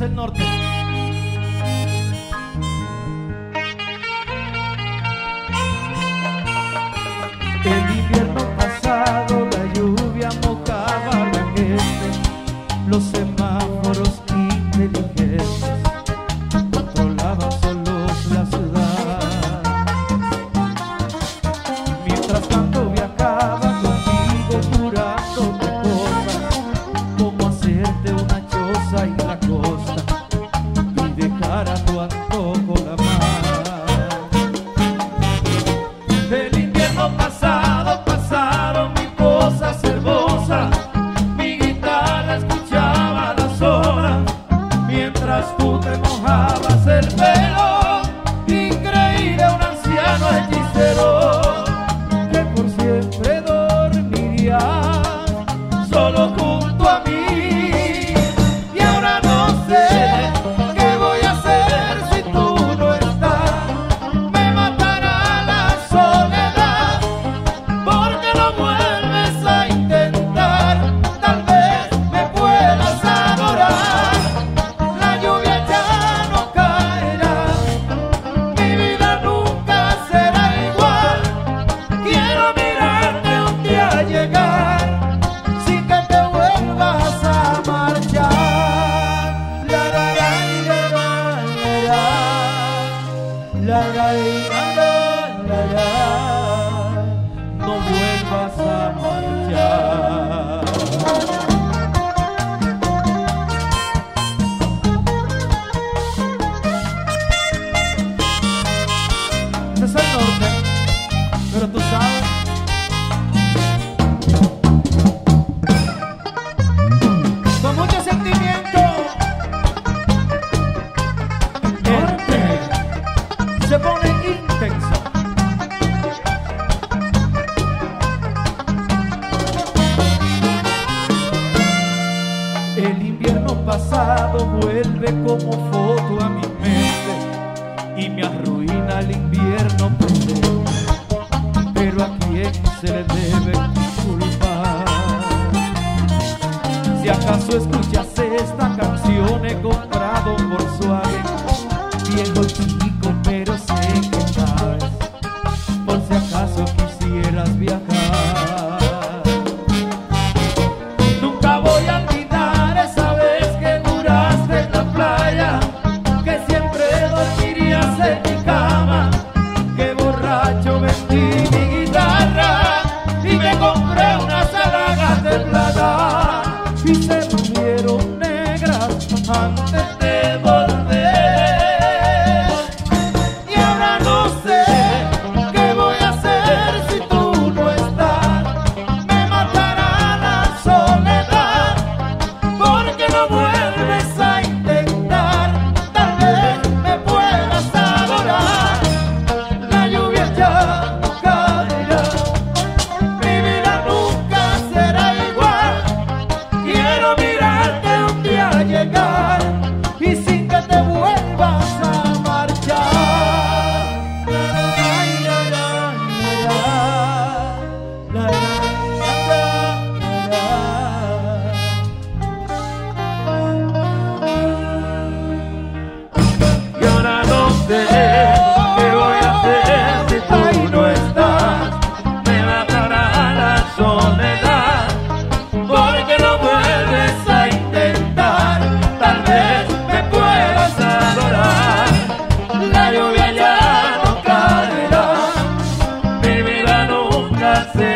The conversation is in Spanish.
es el norte. El invierno pasado la lluvia mojaba la gente, los semáforos inteligentes controlaban solos la ciudad. Mientras tanto viajaba contigo curándote cosas, como hacerte una choza en la costa y dejar a tu antojo la mar. Del invierno pasado pasaron mil cosas hermosas, mi guitarra escuchaba las horas mientras tú te mojabas el pelo, increíble un anciano hechicero que por siempre dormiría solo junto a mí. Y ahora no sé qué voy a hacer si tú no estás, me matará la soledad, porque no vuelves a intentar, tal vez me puedas adorar. La lluvia ya no caerá, mi vida nunca será igual. Quiero mirarte un día llegar, sin que te vuelvas a marchar. La la la la la la la, no vuelvas a marchar. Ese es el norte, pero tú sabes. Con mucho sentimiento. Norte se pone intenso. El invierno pasado vuelve como foto a mi mente y me arruina el invierno presente. Pero ¿a quién se le debe culpar? Si acaso escuchas esta canción, he comprado un Volkswagen viejo chico, pero sé que sabes, por si acaso quisieras viajar. Nunca voy a olvidar esa vez que juraste en la playa que siempre dormirías en mi cama, que borracho vendí mi guitarra y me compré unas alhajas de plata y se volvieron negras antes de volver. Y ahora no sé qué voy a hacer si tú no estás, me matará la soledad, porque no vuelves a intentar, tal vez me puedas adorar. La lluvia ya no caerá, mi vida nunca será igual. Quiero mirarte un día llegar y sin que te vuelvas a marchar. Ay, la, la, la, la, la. Y ahora no sé qué voy a hacer si tú no estás, me matará la soledad, porque no vuelves a intentar, tal vez me puedas adorar. La lluvia ya no caerá, mi vida nunca será